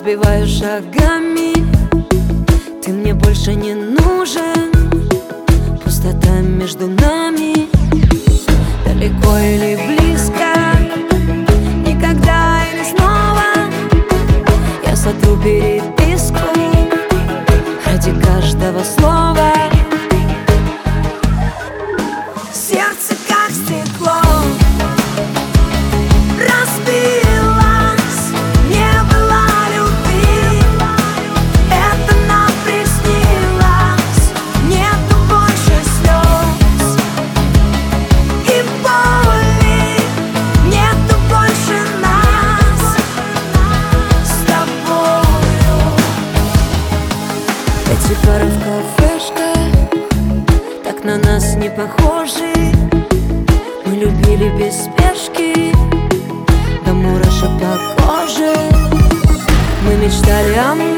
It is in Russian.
сбиваю шагами. Ты мне больше не нужен. Пустота между нами, далеко или близко, никогда или снова. Я сотру переписку ради каждого слова. Сердце как стекло разбилось, не было любви, это нам приснилось. Нету больше слез и боли, нету больше нас с тобою. Эти пары в кафешках так на нас не похожи. Мы любили без спешки, до мурашек по коже. Мы мечтали о